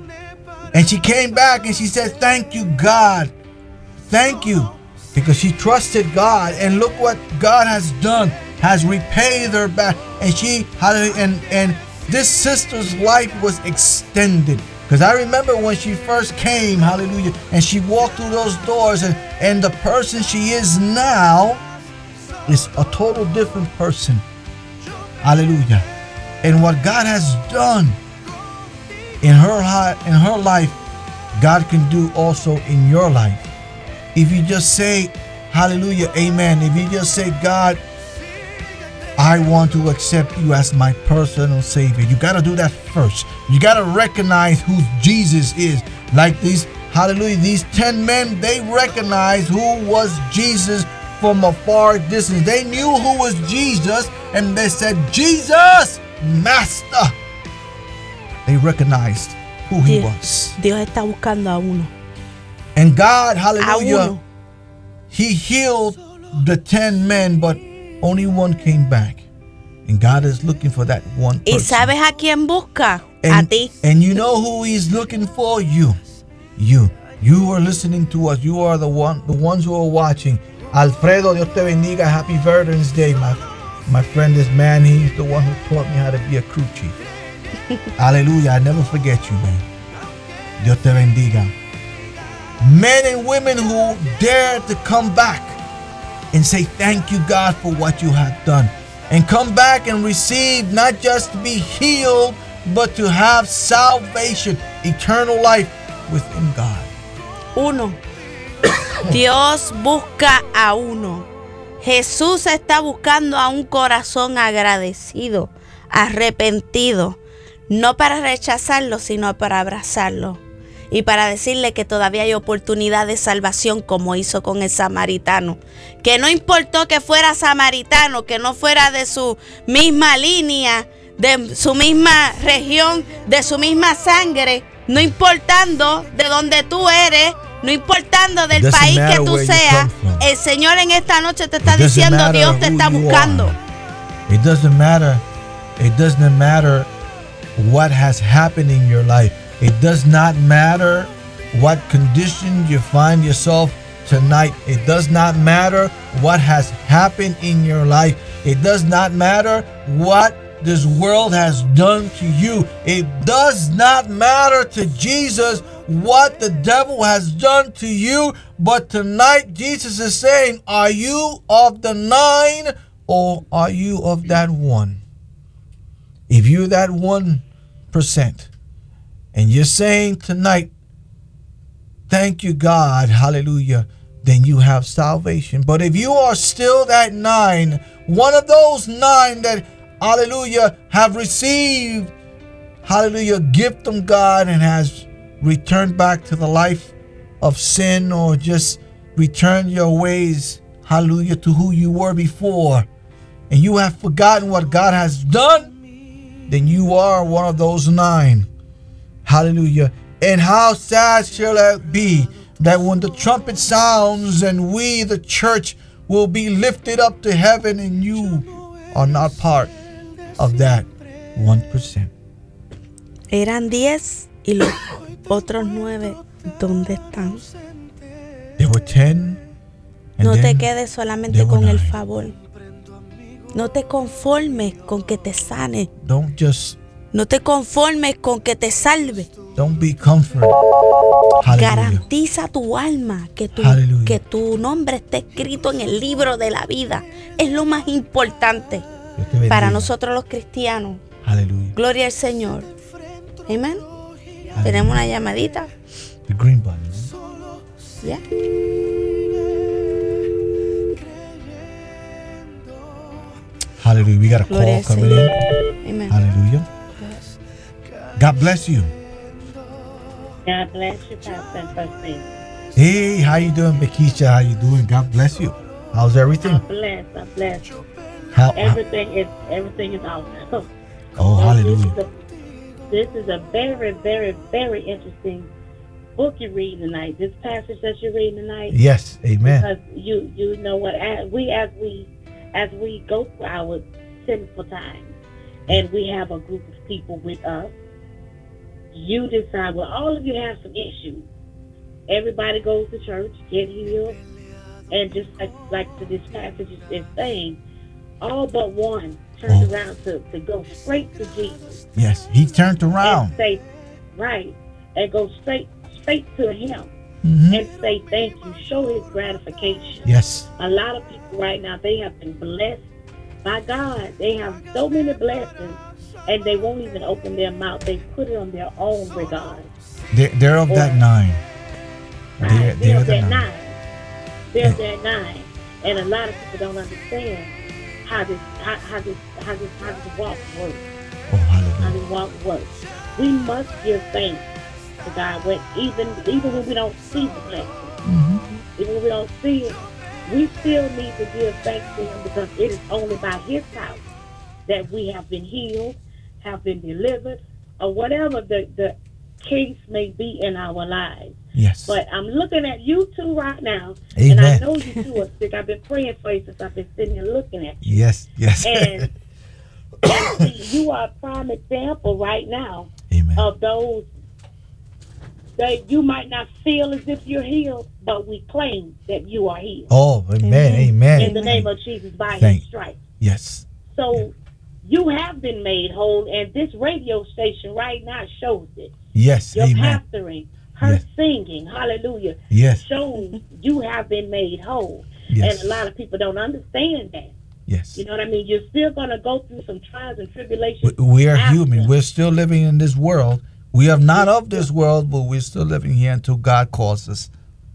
And she came back and she said, thank you, God. Thank you. Because she trusted God. And look what God has done. Has repaid her back. And she, hallelujah, and, and this sister's life was extended. Because I remember when she first came, hallelujah, and she walked through those doors, and, and the person she is now is a total different person. Hallelujah. And what God has done in her heart, in her life, God can do also in your life. If you just say, hallelujah, amen. If you just say, God, I want to accept you as my personal savior. You got to do that first. You got to recognize who Jesus is. Like these, hallelujah, these ten men, they recognized who was Jesus from a far distance. They knew who was Jesus and they said, Jesus, Master. They recognized who he Dios, was. Dios está buscando a uno. And God, A hallelujah, uno. he healed the ten men, but only one came back. And God is looking for that one ¿Y person. sabes a quién busca? A And, ti. and you know who he's looking for? You. You. You are listening to us. You are the one, the ones who are watching. Alfredo, Dios te bendiga. Happy Veterans Day. My, my friend is man. He's the one who taught me how to be a crew chief. Hallelujah. I never forget you, man. Dios te bendiga. Men and women who dare to come back and say, thank you, God, for what you have done. And come back and receive, not just to be healed, but to have salvation, eternal life within God. Uno. Dios busca a uno. Jesús está buscando a un corazón agradecido, arrepentido, no para rechazarlo, sino para abrazarlo. Y para decirle que todavía hay oportunidad de salvación, como hizo con el samaritano. Que no importó que fuera samaritano, que no fuera de su misma línea, de su misma región, de su misma sangre, no importando de donde tú eres, no importando del Doesn't país que matter tú where you seas, come from. el Señor en esta noche te está It doesn't diciendo, matter Dios te who está you buscando. are. It doesn't matter. It doesn't matter what has happened in your life. It does not matter what condition you find yourself tonight. It does not matter what has happened in your life. It does not matter what this world has done to you. It does not matter to Jesus what the devil has done to you. But tonight, Jesus is saying, are you of the nine or are you of that one? If you're that one percent, and you're saying tonight, thank you, God, hallelujah, then you have salvation. But if you are still that nine, one of those nine that, hallelujah, have received, hallelujah, gift from God and has returned back to the life of sin or just returned your ways, hallelujah, to who you were before, and you have forgotten what God has done, then you are one of those nine. Hallelujah. And how sad shall it be that when the trumpet sounds and we, the church, will be lifted up to heaven and you are not part of that one percent. Eran diez y los otros nueve, ¿dónde están? There were ten. And No te then quedes solamente there were con el nine. favor. No te conformes con que te sane. Don't just, No te conformes con que te salve. don't be comforted. Hallelujah. Garantiza tu alma que tu, Aleluya. que tu nombre esté escrito en el libro de la vida. Es lo más importante Dios te bendiga. para nosotros los cristianos. Hallelujah. Gloria al Señor. Amén. Tenemos una llamadita. The green button. Man. ¿Ya? Hallelujah. We got a Gloria call al coming Señor. in. Amén. Hallelujah. God bless you. God bless you, Pastor and First Lady. Hey, how you doing, Bekisha? How you doing? God bless you. How's everything? I'm blessed. I'm blessed. How, how- Everything is everything is awesome. oh, This is, hallelujah. a, this is a very, very, very interesting book you're reading tonight. This passage that you're reading tonight. Yes, amen. Because you you know what as we as we as we go through our sinful times and we have a group of people with us, you decide, well, all of you have some issues. Everybody goes to church, get healed, and just like like this passage is, is saying, all but one turned Oh. around to, to go straight to Jesus Yes, he turned around. and say, right, and go straight straight to him Mhm. and say thank you, show his gratification. Yes, A lot of people right now, they have been blessed by God. They have so many blessings, and they won't even open their mouth. They put it on their own regard. they're, they're of that nine. They're, Right? they're They're the that nine. nine. They're that nine. And a lot of people don't understand how this how, how this how this how this walk works. Oh, How hallelujah. this walk works. We must give thanks to God when even even when we don't see the blessing. Mhm. Even when we don't see it, we still need to give thanks to him because it is only by his power that we have been healed, have been delivered, or whatever the, the case may be in our lives. Yes. But I'm looking at you two right now, and I Amen. know you two are sick. I've been praying for you since I've been sitting here looking at you. Yes, yes. And, and see, you are a prime example right now Amen. of those that you might not feel as if you're healed, but we claim that you are healed. Oh, amen, Amen. amen. In the name of Jesus, by Thank- his stripes. Yes. So you have been made whole, and this radio station right now shows it. Yes, Your amen. pastoring, her Yes. singing, hallelujah, Yes, shows you have been made whole. yes, And a lot of people don't understand that. yes. You know what I mean? You're still going to go through some trials and tribulations. We, we are after. human. We're still living in this world. We are not of this world, but we're still living here until God calls us.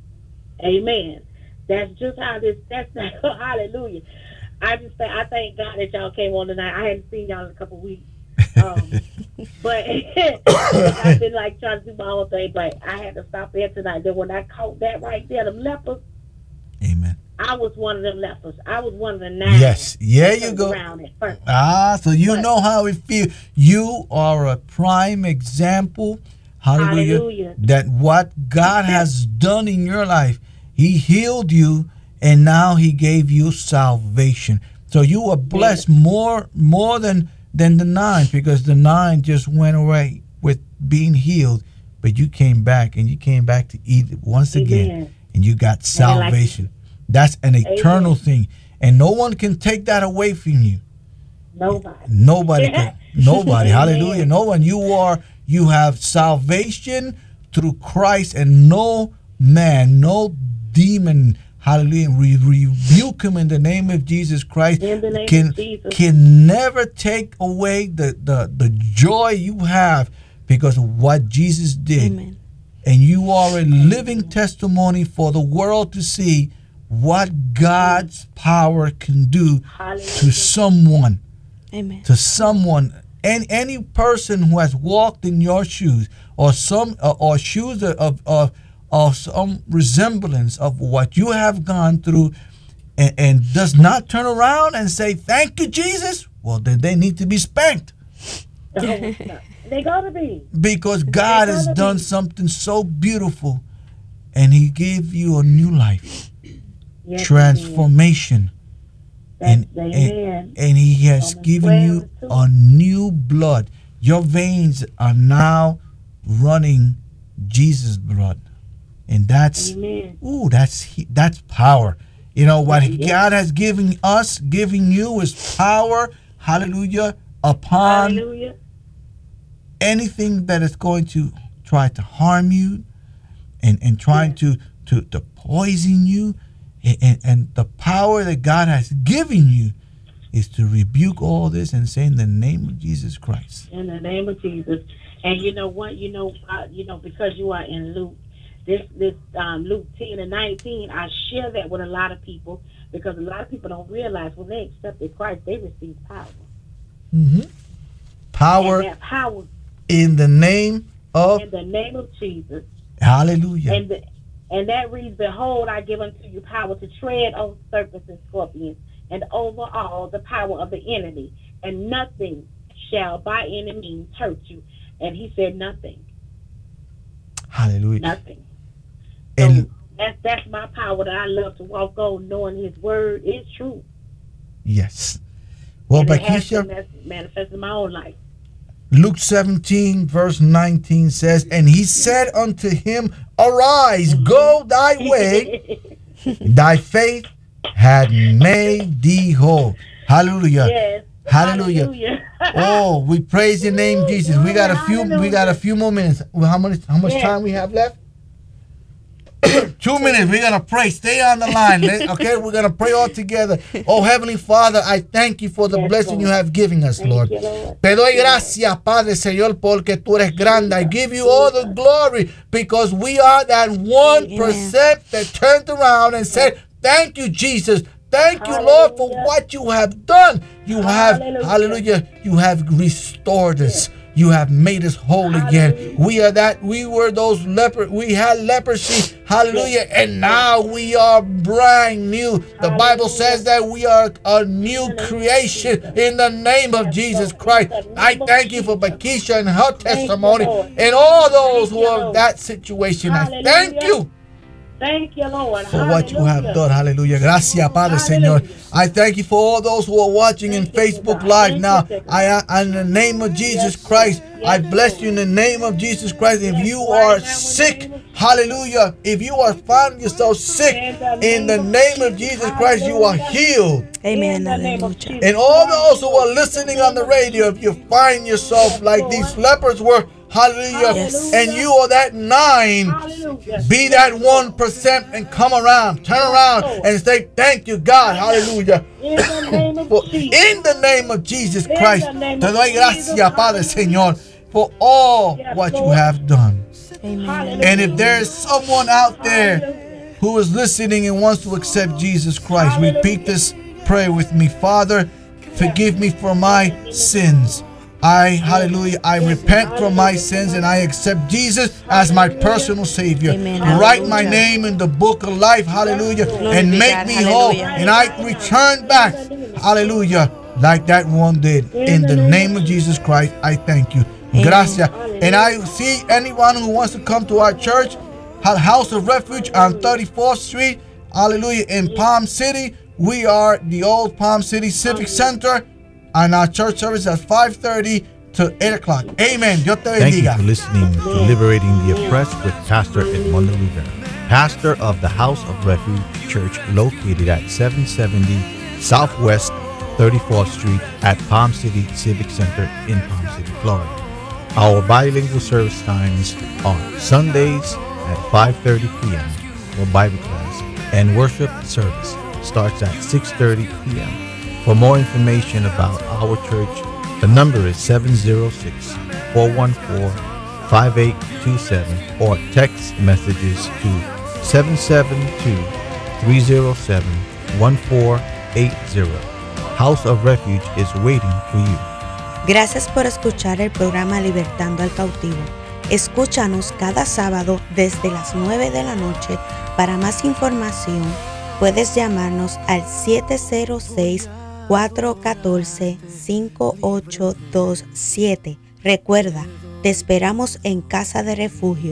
Amen. That's just how this, that's, hallelujah. I just say, I thank God that y'all came on tonight. I hadn't seen y'all in a couple of weeks. Um, but I've been like trying to do my own thing, but I had to stop there tonight. Then when I caught that right there, them lepers, Amen. I was one of them lepers. I was one of the nine. Yes. Yeah, that you turned go. around at first. Ah, so you But- know how it feels. You are a prime example, hallelujah, Hallelujah. that what God has done in your life, he healed you and now he gave you salvation. So you were blessed more more than than the nine, because the nine just went away with being healed, but you came back and you came back to eat it once again, Amen. and you got like- salvation. That's an eternal Amen. thing, and no one can take that away from you. Nobody. Nobody can. Nobody. Amen. Hallelujah. No one. You are. You have salvation through Christ, and no man, no demon. Hallelujah. We rebuke him in the name of Jesus Christ. In the name can of Jesus. can never take away the the the joy you have because of what Jesus did. Amen. And you are a living testimony for the world to see what God's power can do to Hallelujah. someone, Amen. to someone, and any person who has walked in your shoes, or some, or, or shoes of, of of some resemblance of what you have gone through. and, and does not turn around and say, thank you, Jesus, well, then they need to be spanked. They gotta be. Because God has gotta done be. something so beautiful, and He gave you a new life, Yes, transformation. And, That's, and, amen. and He has Romans given you twelve, a new blood. Your veins are now running Jesus' blood. And that's, Amen. ooh, that's he- that's power. You know, what Yeah. God has given us, giving you is power, hallelujah, upon Hallelujah. anything that is going to try to harm you and, and trying Yes. to, to, to poison you. And, and, and the power that God has given you is to rebuke all this and say in the name of Jesus Christ. In the name of Jesus. And you know what? You know, uh, you know, because you are in Luke, this this um, Luke ten and nineteen, I share that with a lot of people because a lot of people don't realize when they accepted Christ, they receive power. Mm-hmm. Power And that power in the name of, in the name of Jesus. hallelujah. And the, and that reads, behold, I give unto you power to tread on serpents and scorpions, and over all the power of the enemy, and nothing shall by any means hurt you. And he said nothing, Hallelujah. nothing. So And that's that's my power that I love to walk on, knowing His word is true. yes. Well, and it has Bakisha, been mas- manifested in my own life. Luke seventeen, verse nineteen says, and He said unto him, arise, go thy way, thy faith had made thee whole. Hallelujah. Yes. Hallelujah. Hallelujah. Oh, we praise your name, Jesus. We got a few we got a few more minutes. Well, how much how much Yes. time we have left? Two minutes. We're gonna pray. Stay on the line. Let- Okay, we're gonna pray all together. Oh, Heavenly Father, I thank you for the Yes, blessing you Lord. have given us, Thank Lord. you, Lord. Te doy gracias, Padre Señor, porque tú eres grande. I give you all the glory because we are that one percent that turned around and said, thank you, Jesus. Thank you, Lord, for Hallelujah. what you have done. You have, Hallelujah. hallelujah, you have restored us. You have made us whole again. Hallelujah. We are that, we were those leper, we had leprosy, hallelujah, and now we are brand new. The Bible Hallelujah. says that we are a new creation in the name of Yes, Jesus Lord. Christ. In the I name of thank you for Jesus. Bakisha and her you, testimony Lord. and all those Thank who you, are in Lord. that situation. I Hallelujah. thank you Thank you, Lord. for what you have Hallelujah. done. Hallelujah. Gracias, Padre Hallelujah. Señor. I thank you for all those who are watching in Thank you, Facebook God. Live Thank now. you, God. I, uh, in the name of Jesus Yes, Christ, Lord. I Yes, bless Lord. you in the name of Jesus Christ. If Yes, you right are now in the sick, name of Jesus. hallelujah. If you are finding yourself sick, In the in the name of name of Jesus. Jesus Christ, you are Hallelujah. healed. Amen. In the name of Aleluya. Jesus. And all those who are listening on the radio, if you find yourself Yes, like Lord. these lepers were, hallelujah, Yes. and you are that nine, Hallelujah. be that one percent and come around, turn Yes, around Lord. and say, thank you, God, hallelujah. In the name of For Jesus. in the name of Jesus In Christ, the name te of doy Jesus. gracias, Padre Hallelujah. Señor, for all Yes, what you Lord. have done. Amen. Hallelujah. And if there is someone out there Hallelujah. who is listening and wants to accept Jesus Christ, repeat Hallelujah. this prayer with me. Father, forgive me for my sins. I, hallelujah, I Yes. repent from my Hallelujah. sins and I accept Jesus as my Hallelujah. personal Savior. Amen. Write my Hallelujah. name in the book of life, hallelujah, Yes, Lord. and Glory be make God. me whole. Hallelujah. And I return back, hallelujah, like that one did. In the name of Jesus Christ, I thank you. Amen. Gracias. And I see anyone who wants to come to our church, House of Refuge on thirty-fourth Street, hallelujah, in Palm City. We are the old Palm City Civic Center, and our church service at five thirty to eight o'clock. Amen. Dios te bendiga. Thank you for listening to Liberating the Oppressed with Pastor Edmundo Rivera, pastor of the House of Refuge Church located at seven seventy Southwest thirty-fourth Street at Palm City Civic Center in Palm City, Florida. Our bilingual service times are Sundays at five thirty p.m. for Bible class, and worship service starts at six thirty p.m. For more information about our church, the number is seven zero six, four one four, five eight two seven or text messages to seven seven two, three zero seven, one four eight zero. House of Refuge is waiting for you. Gracias por escuchar el programa Libertando al Cautivo. Escúchanos cada sábado desde las nueve de la noche. Para más información, Puedes llamarnos al siete cero seis, cuatro uno cuatro, cinco ocho dos siete. Recuerda, te esperamos en Casa de Refugio.